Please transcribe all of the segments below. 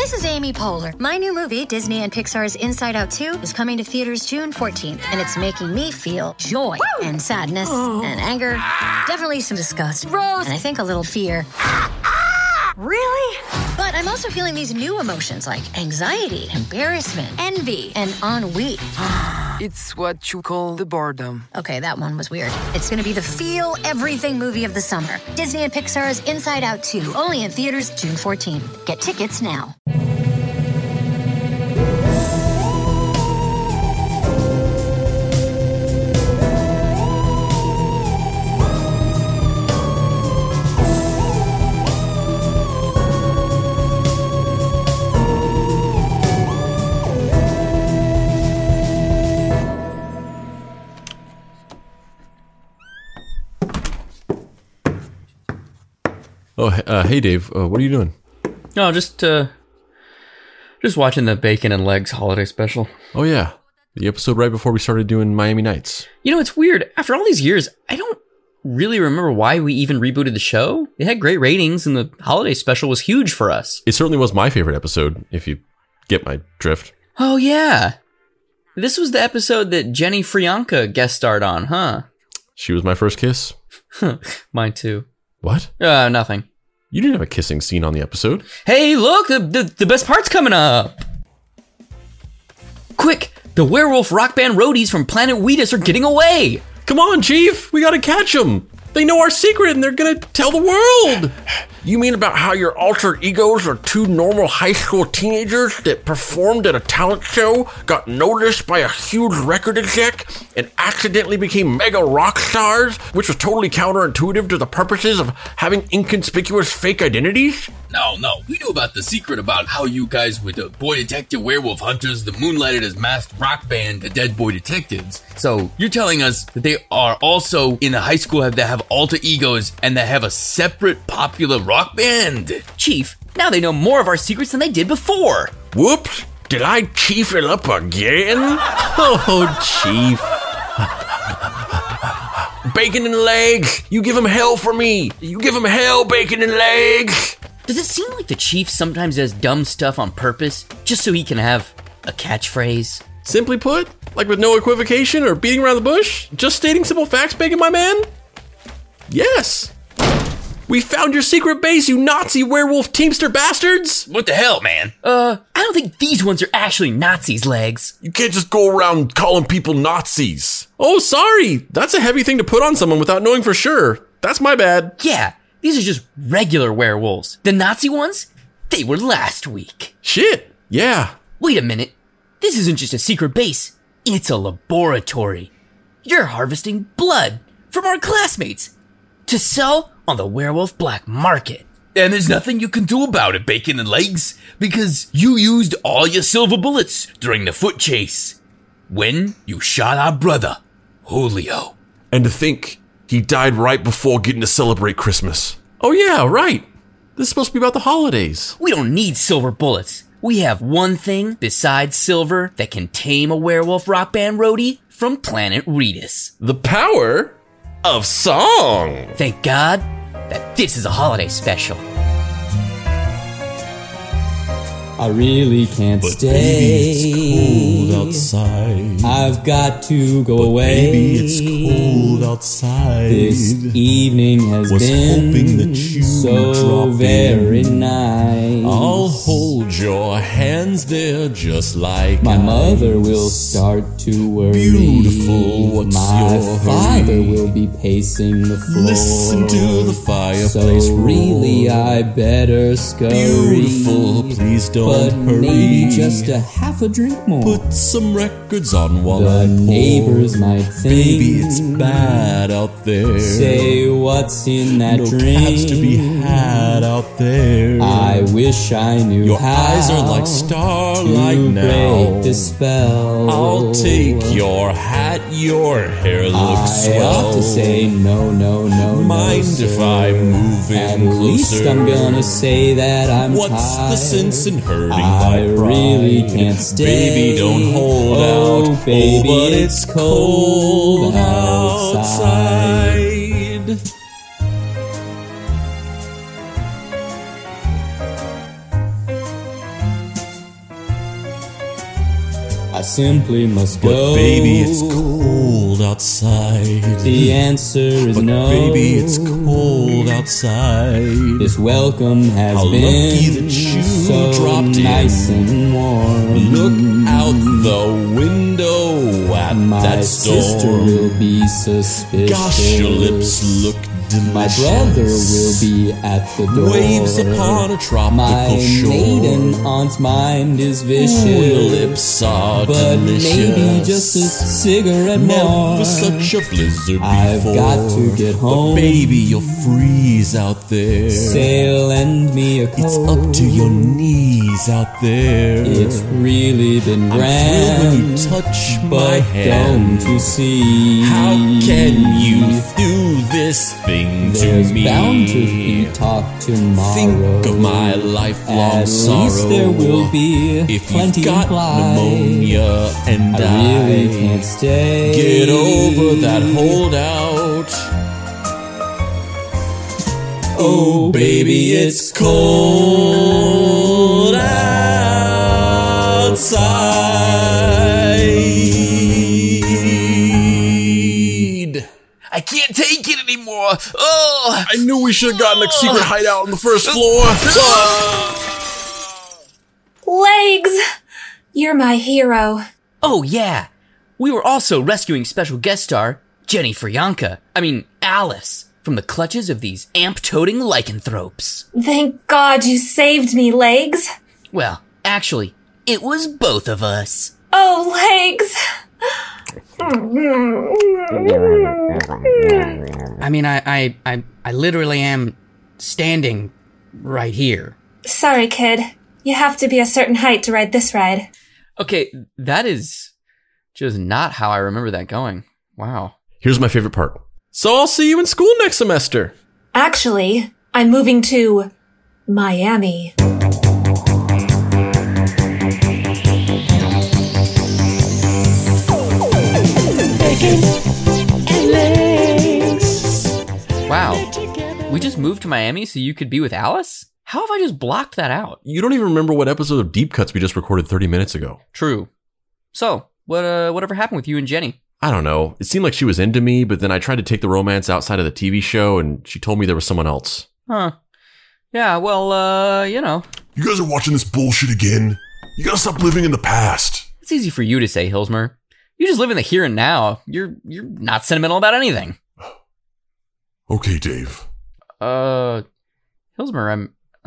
This is Amy Poehler. My new movie, Disney and Pixar's Inside Out 2, is coming to theaters June 14th, and it's making me feel joy and sadness and anger, definitely some disgust, and I think a little fear. Really? But I'm also feeling these new emotions like anxiety, embarrassment, envy, and ennui. It's what you call the boredom. Okay, that one was weird. It's gonna be the feel everything movie of the summer. Disney and Pixar's Inside Out 2, only in theaters June 14th. Get tickets now. Oh, hey Dave, what are you doing? No, just watching the Bacon and Legs holiday special. Oh yeah, the episode right before we started doing Miami Nights. You know, it's weird. After all these years, I don't really remember why we even rebooted the show. It had great ratings, and the holiday special was huge for us. It certainly was my favorite episode, if you get my drift. Oh yeah, this was the episode that Jenny Frianka guest starred on, huh? She was my first kiss. Mine too. What? Nothing. You didn't have a kissing scene on the episode. Hey, look, the best part's coming up. Quick, the werewolf rock band roadies from Planet Wheatus are getting away. Come on, Chief, we gotta catch them. They know our secret and they're gonna tell the world. You mean about how your alter egos are two normal high school teenagers that performed at a talent show, got noticed by a huge record exec, and accidentally became mega rock stars, which was totally counterintuitive to the purposes of having inconspicuous fake identities? No, we knew about the secret about how you guys were the boy detective werewolf hunters that moonlighted as masked rock band, the Dead Boy Detectives. So you're telling us that they are also in the high school that have alter egos and that have a separate popular rock band? Chief, now they know more of our secrets than they did before. Whoops, did I chief it up again? Oh, Chief. Bacon and Legs, you give him hell for me. You give him hell, Bacon and Legs. Does it seem like the Chief sometimes does dumb stuff on purpose, just so he can have a catchphrase? Simply put, like with no equivocation or beating around the bush, just stating simple facts, Bacon, my man? Yes. We found your secret base, you Nazi werewolf teamster bastards! What the hell, man? I don't think these ones are actually Nazis, Legs. You can't just go around calling people Nazis. Oh, sorry. That's a heavy thing to put on someone without knowing for sure. That's my bad. Yeah, these are just regular werewolves. The Nazi ones? They were last week. Shit. Yeah. Wait a minute. This isn't just a secret base. It's a laboratory. You're harvesting blood from our classmates to sell on the werewolf black market. And there's nothing you can do about it, Bacon and Legs, because you used all your silver bullets during the foot chase when you shot our brother, Julio. And to think, he died right before getting to celebrate Christmas. Oh yeah, right. This is supposed to be about the holidays. We don't need silver bullets. We have one thing besides silver that can tame a werewolf rock band roadie from Planet Wheatus. The power of song. Thank God that this is a holiday special. I really can't stay. Baby, it's cold outside. I've got to go away. Baby, it's cold outside. This evening has been hoping that you so drop very in. nice. I'll hold your hands there just like my ice. mother will start to worry. Beautiful, what's my your father hurry? will be pacing the floor. Listen to the fireplace so roar. really I better scurry. Beautiful, please don't but hurry. maybe just a half a drink more. Put some records on while the I pour. neighbors might think, baby, it's bad out there. Say what's in that no drink. cabs to be had out there. I wish I knew your how eyes are like starlight to now. break the spell. I'll take your hat, your hair looks swell. I ought to say no, mind no, if I move in At closer? least I'm gonna say that I'm What's tired. the sense in hurting I my pride? really can't stay. Baby, don't hold out. Baby, but it's cold outside. I simply must go. But baby, it's cold outside. The answer is But no. baby, it's cold outside. This welcome has How been lucky that you so dropped in. nice and warm. Look out the window at My that sister storm. will be suspicious. Gosh, your lips look delicious. My brother will be at the door. Waves upon a tropical My shore. maiden aunt's mind is vicious. Ooh, your lips are but delicious. maybe just a cigarette more. Never such a blizzard I've before. got to get home. But baby, you'll freeze out there. Sail, lend me a coat. It's up to your knees out there. It's really been I'm grand. thrilled when you touch my but hand. don't you see? How can you do this thing There's to me? bound to be talk tomorrow. Think of my lifelong At sorrow. least there will be if plenty you've got implied. pneumonia and I really can't stay. get over that holdout. Oh, baby, it's cold outside. I can't take it anymore. Oh, I knew we should have gotten a secret hideout on the first floor. Legs! You're my hero. Oh, yeah. We were also rescuing special guest star Jenny Alice, from the clutches of these amp-toting lycanthropes. Thank God you saved me, Legs. Well, actually, it was both of us. Oh, Legs! I mean, I literally am standing right here. Sorry, kid. You have to be a certain height to ride this ride. Okay, that is just not how I remember that going. Wow. Here's my favorite part. So I'll see you in school next semester. Actually, I'm moving to Miami. Wow. We just moved to Miami so you could be with Alice? How have I just blocked that out? You don't even remember what episode of Deep Cuts we just recorded 30 minutes ago. True. So, whatever happened with you and Jenny? I don't know. It seemed like she was into me, but then I tried to take the romance outside of the TV show, and she told me there was someone else. Huh. Yeah, well, You guys are watching this bullshit again? You gotta stop living in the past. It's easy for you to say, Hilsmer. You just live in the here and now. You're not sentimental about anything. Okay, Dave. Hilsmer,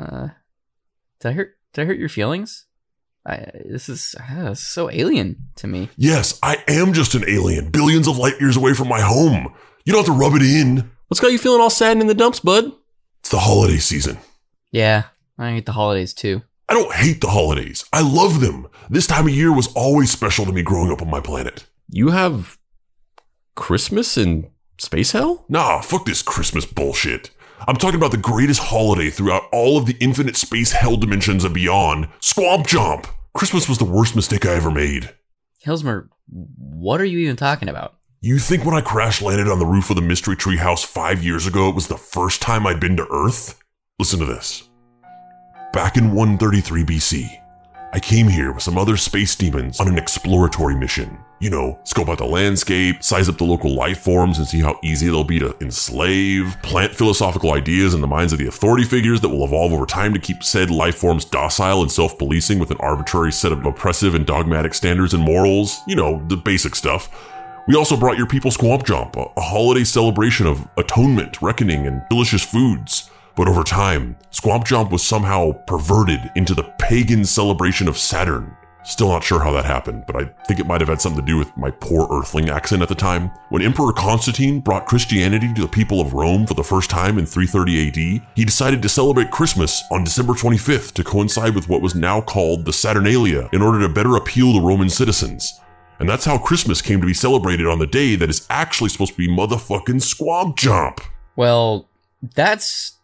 did I hurt your feelings? This is so alien to me. Yes, I am just an alien, billions of light years away from my home. You don't have to rub it in. What's got you feeling all sad and in the dumps, bud? It's the holiday season. Yeah, I hate the holidays too. I don't hate the holidays. I love them. This time of year was always special to me growing up on my planet. You have Christmas in Space Hell? Nah, fuck this Christmas bullshit. I'm talking about the greatest holiday throughout all of the infinite space hell dimensions and beyond, Squamp Jump. Christmas was the worst mistake I ever made. Hilsmer, what are you even talking about? You think when I crash landed on the roof of the Mystery Tree House 5 years ago, it was the first time I'd been to Earth? Listen to this. Back in 133 BC, I came here with some other space demons on an exploratory mission. You know, scope out the landscape, size up the local life forms and see how easy they'll be to enslave, plant philosophical ideas in the minds of the authority figures that will evolve over time to keep said life forms docile and self-policing with an arbitrary set of oppressive and dogmatic standards and morals. You know, the basic stuff. We also brought your people Squamp Jump, a holiday celebration of atonement, reckoning, and delicious foods. But over time, Squamp Jump was somehow perverted into the pagan celebration of Saturn. Still not sure how that happened, but I think it might have had something to do with my poor Earthling accent at the time. When Emperor Constantine brought Christianity to the people of Rome for the first time in 330 AD, he decided to celebrate Christmas on December 25th to coincide with what was now called the Saturnalia in order to better appeal to Roman citizens. And that's how Christmas came to be celebrated on the day that is actually supposed to be motherfucking Squamp Jump. Well, that's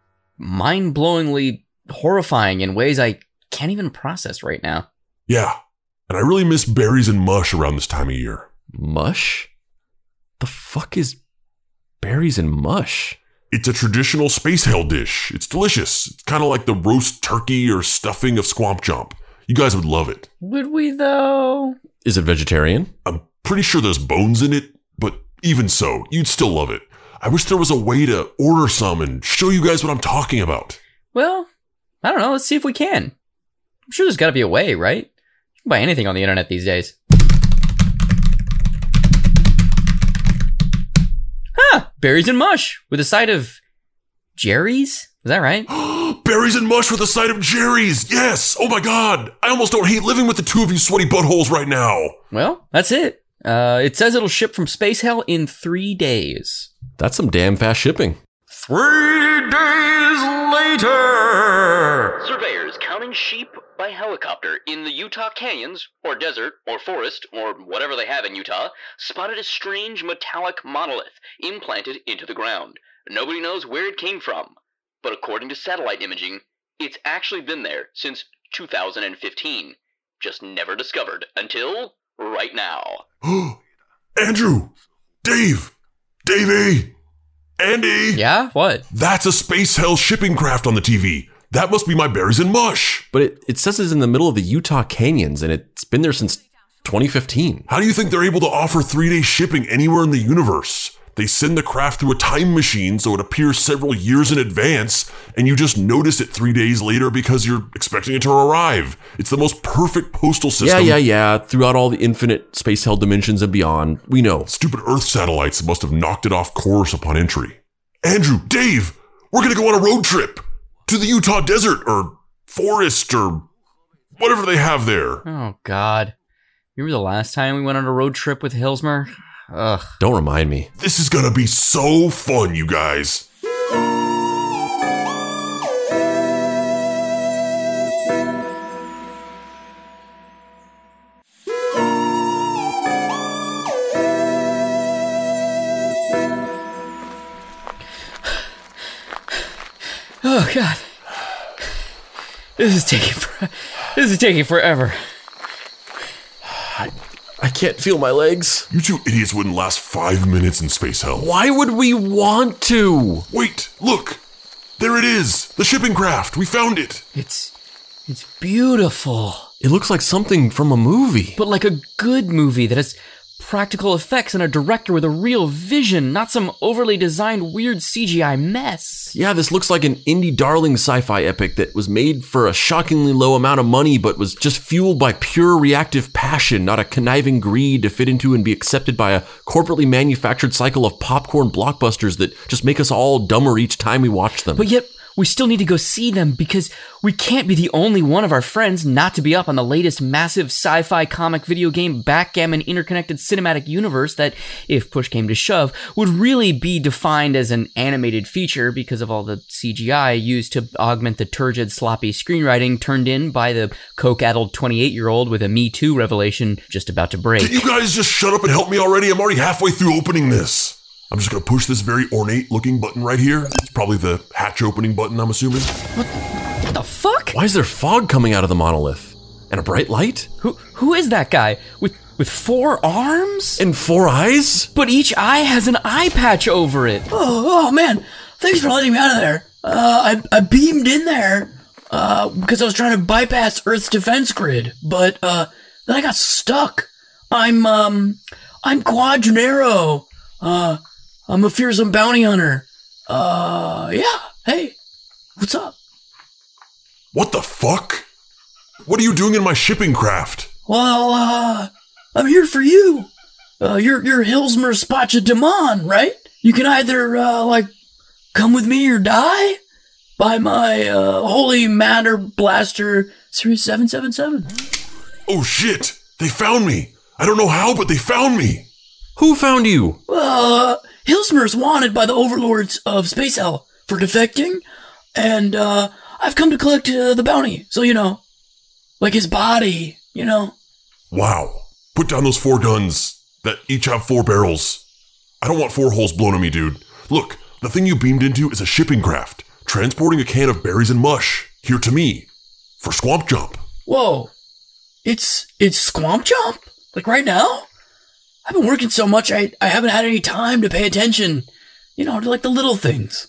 mind-blowingly horrifying in ways I can't even process right now. Yeah, and I really miss berries and mush around this time of year. Mush? The fuck is berries and mush? It's a traditional space hell dish. It's delicious. It's kind of like the roast turkey or stuffing of Squamp Jump. You guys would love it. Would we, though? Is it vegetarian? I'm pretty sure there's bones in it, but even so, you'd still love it. I wish there was a way to order some and show you guys what I'm talking about. Well, I don't know. Let's see if we can. I'm sure there's got to be a way, right? You can buy anything on the internet these days. Huh! Berries and mush with a side of Jerry's? Is that right? Berries and mush with a side of Jerry's! Yes! Oh my god! I almost don't hate living with the two of you sweaty buttholes right now! Well, that's it. It says it'll ship from Space Hell in 3 days. That's some damn fast shipping. 3 days later! Surveyors counting sheep by helicopter in the Utah canyons, or desert, or forest, or whatever they have in Utah, spotted a strange metallic monolith implanted into the ground. Nobody knows where it came from, but according to satellite imaging, it's actually been there since 2015. Just never discovered until right now. Andrew! Dave! Davey! Andy! Yeah? What? That's a Space Hell shipping craft on the TV. That must be my berries and mush. But it says it's in the middle of the Utah canyons, and it's been there since 2015. How do you think they're able to offer 3-day shipping anywhere in the universe? They send the craft through a time machine so it appears several years in advance, and you just notice it 3 days later because you're expecting it to arrive. It's the most perfect postal system. Yeah. Throughout all the infinite Space Hell dimensions and beyond, we know. Stupid Earth satellites must have knocked it off course upon entry. Andrew, Dave, we're gonna go on a road trip to the Utah desert or forest or whatever they have there. Oh, God. Remember the last time we went on a road trip with Hilsmer? Ugh. Don't remind me. This is gonna be so fun, you guys. Oh, God. This is taking forever. I can't feel my legs. You two idiots wouldn't last 5 minutes in Space Hell. Why would we want to? Wait, look. There it is. The shipping craft. We found it. It's beautiful. It looks like something from a movie. But like a good movie that has practical effects and a director with a real vision, not some overly designed weird CGI mess. Yeah, this looks like an indie darling sci-fi epic that was made for a shockingly low amount of money, but was just fueled by pure reactive passion, not a conniving greed to fit into and be accepted by a corporately manufactured cycle of popcorn blockbusters that just make us all dumber each time we watch them. But yet, we still need to go see them because we can't be the only one of our friends not to be up on the latest massive sci-fi comic video game backgammon interconnected cinematic universe that, if push came to shove, would really be defined as an animated feature because of all the CGI used to augment the turgid, sloppy screenwriting turned in by the coke-addled 28-year-old with a Me Too revelation just about to break. Can you guys just shut up and help me already? I'm already halfway through opening this. I'm just gonna push this very ornate looking button right here. It's probably the hatch opening button, I'm assuming. What the fuck? Why is there fog coming out of the monolith? And a bright light? Who is that guy? With 4 arms? And 4 eyes? But each eye has an eye patch over it. Oh man, thanks for letting me out of there. I beamed in there, because I was trying to bypass Earth's defense grid, but, then I got stuck. I'm Quadraro. I'm a fearsome bounty hunter. Yeah, hey, what's up? What the fuck? What are you doing in my shipping craft? Well, I'm here for you. You're Hilsmer Spacha Demon, right? You can either, come with me or die by my, Holy Matter Blaster Series 777. Oh shit, they found me. I don't know how, but they found me. Who found you? Hilsmer's wanted by the overlords of Space Hell for defecting, and, I've come to collect the bounty, so, like his body, Wow. Put down those 4 guns that each have 4 barrels. I don't want 4 holes blown on me, dude. Look, the thing you beamed into is a shipping craft, transporting a can of berries and mush, here to me, for Swamp Jump. Whoa. It's Swamp Jump? Like right now? I've been working so much, I haven't had any time to pay attention, to like the little things.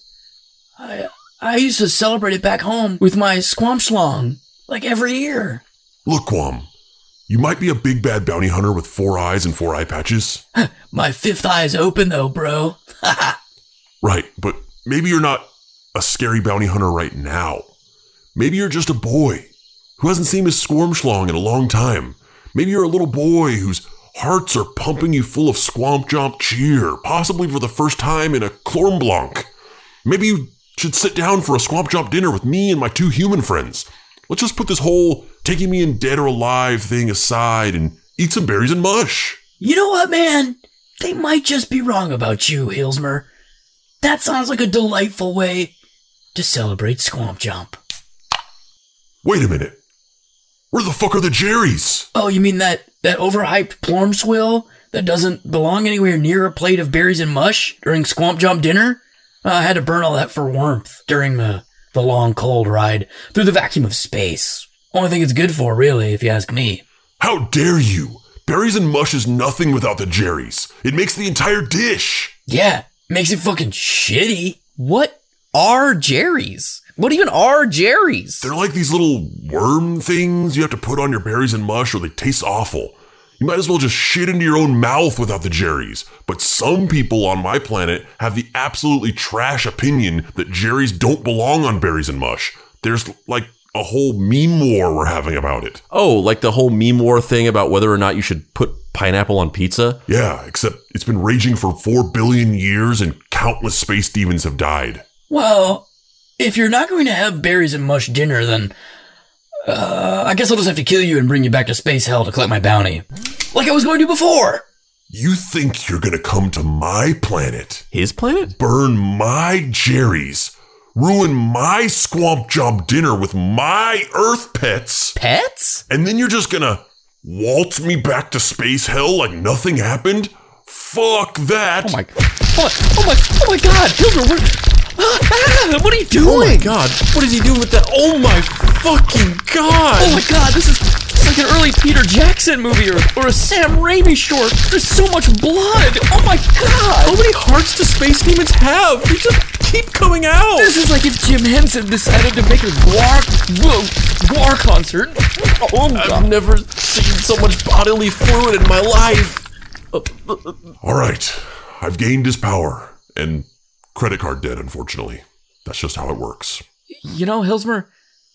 I used to celebrate it back home with my Squamp Schlong, like every year. Look, Quam, You might be a big bad bounty hunter with 4 eyes and 4 eye patches. My 5th eye is open though, bro. Right, but maybe you're not a scary bounty hunter right now. Maybe you're just a boy who hasn't seen his Squirmschlong in a long time. Maybe you're a little boy whose hearts are pumping you full of Squamp Jomp cheer, possibly for the first time in a Clormblanc. Maybe you should sit down for a Squamp Jomp dinner with me and my 2 human friends. Let's just put this whole taking me in dead or alive thing aside and eat some berries and mush. You know what, man? They might just be wrong about you, Hilsmer. That sounds like a delightful way to celebrate Squamp Jomp. Wait a minute. Where the fuck are the Jerrys? Oh, you mean that overhyped plorm swill that doesn't belong anywhere near a plate of berries and mush during Squamp Jomp dinner? I had to burn all that for warmth during the long cold ride through the vacuum of space. Only thing it's good for, really, if you ask me. How dare you? Berries and mush is nothing without the Jerrys. It makes the entire dish. Yeah, makes it fucking shitty. What are Jerry's? What even are Jerry's? They're like these little worm things you have to put on your berries and mush or they taste awful. You might as well just shit into your own mouth without the Jerrys. But some people on my planet have the absolutely trash opinion that Jerrys don't belong on berries and mush. There's like a whole meme war we're having about it. Oh, like the whole meme war thing about whether or not you should put pineapple on pizza? Yeah, except it's been raging for 4 billion years and countless space demons have died. Well, if you're not going to have berries and mush dinner, then I guess I'll just have to kill you and bring you back to space hell to collect my bounty. Like I was going to before. You think you're gonna come to my planet? His planet? Burn my Jerrys, ruin my Squamp Jomp dinner with my Earth pets. Pets? And then you're just gonna waltz me back to space hell like nothing happened? Fuck that. Oh my God, Hilder, what are you doing? Oh my God, what is he doing with that? Oh my fucking God. Oh my God, this is like an early Peter Jackson movie or a Sam Raimi short. There's so much blood. Oh my God. How many hearts do space demons have? They just keep coming out. This is like if Jim Henson decided to make a Gwar concert. Oh God. I've never seen so much bodily fluid in my life. All right, I've gained his power and credit card debt, unfortunately. That's just how it works. You know, Hilsmer,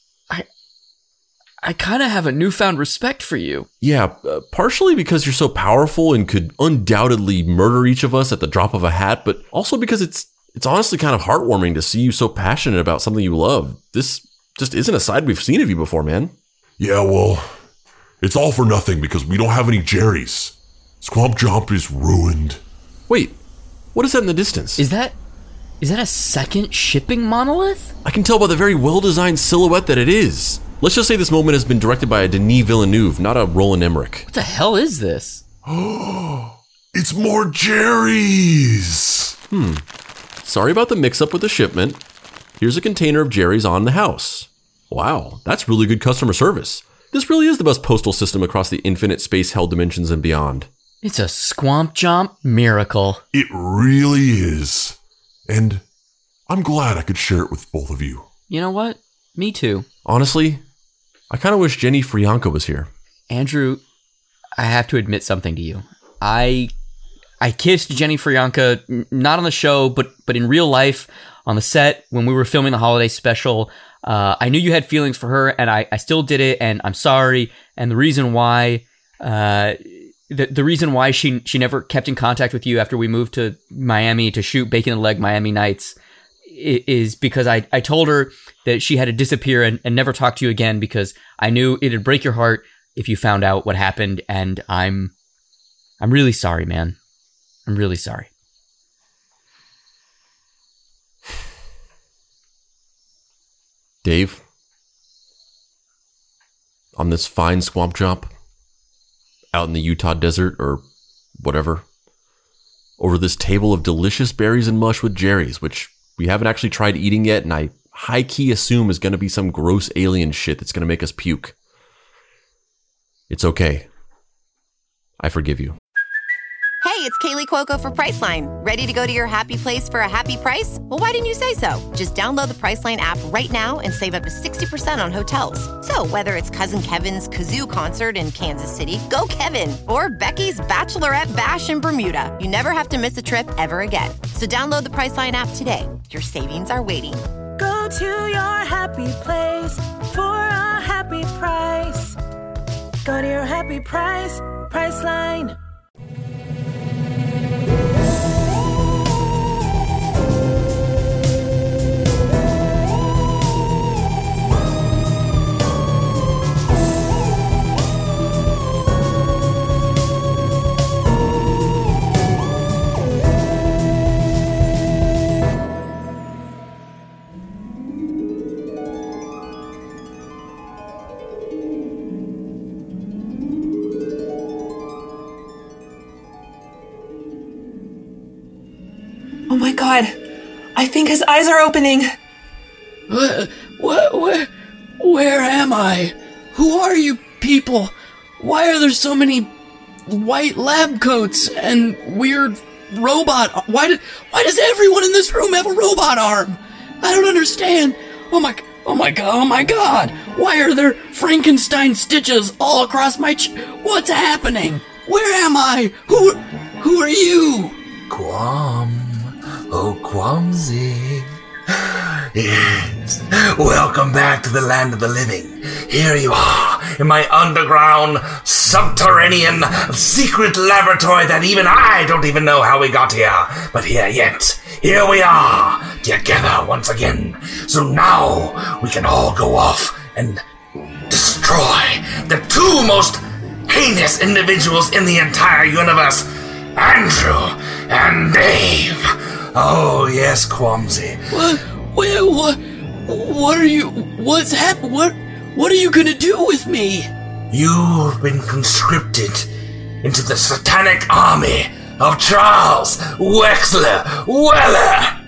I kind of have a newfound respect for you. Yeah, partially because you're so powerful and could undoubtedly murder each of us at the drop of a hat, but also because it's honestly kind of heartwarming to see you so passionate about something you love. This just isn't a side we've seen of you before, man. Yeah, well, it's all for nothing because we don't have any Jerrys. Squamp Jomp is ruined. Wait, what is that in the distance? Is that a second shipping monolith? I can tell by the very well-designed silhouette that it is. Let's just say this moment has been directed by a Denis Villeneuve, not a Roland Emmerich. What the hell is this? It's more Jerrys! Sorry about the mix-up with the shipment. Here's a container of Jerry's on the house. Wow, that's really good customer service. This really is the best postal system across the infinite space hell dimensions and beyond. It's a Squamp Jomp miracle. It really is. And I'm glad I could share it with both of you. You know what? Me too. Honestly, I kind of wish Jenny Frianka was here. Andrew, I have to admit something to you. I kissed Jenny Frianka, not on the show, but in real life, on the set, when we were filming the holiday special. I knew you had feelings for her, and I still did it, and I'm sorry. And the reason why... The reason why she never kept in contact with you after we moved to Miami to shoot Bacon and Leg Miami Nights is because I told her that she had to disappear and never talk to you again because I knew it'd break your heart if you found out what happened, and I'm really sorry, man. I'm really sorry. Dave, on this fine Squamp Jomp, out in the Utah desert or whatever, over this table of delicious berries and mush with Jerry's, which we haven't actually tried eating yet, and I high-key assume is going to be some gross alien shit that's going to make us puke. It's okay. I forgive you. Hey, it's Kaylee Cuoco for Priceline. Ready to go to your happy place for a happy price? Well, why didn't you say so? Just download the Priceline app right now and save up to 60% on hotels. So whether it's Cousin Kevin's Kazoo Concert in Kansas City, go Kevin, or Becky's Bachelorette Bash in Bermuda, you never have to miss a trip ever again. So download the Priceline app today. Your savings are waiting. Go to your happy place for a happy price. Go to your happy price, Priceline. Oh my god. I think his eyes are opening. Where am I? Who are you people? Why are there so many white lab coats and weird robot? Why does everyone in this room have a robot arm? I don't understand. Oh my god. Why are there Frankenstein stitches all across my what's happening? Where am I? Who are you? Quam. Oh, Quamsy. Yes. Welcome back to the land of the living. Here you are, in my underground, subterranean, secret laboratory that even I don't even know how we got here. But here we are, together once again. So now we can all go off and destroy the two most heinous individuals in the entire universe, Andrew and Dave. Oh, yes, Quamsy. What are you... What's happened? What are you gonna do with me? You've been conscripted into the satanic army of Charles Wexler Weller.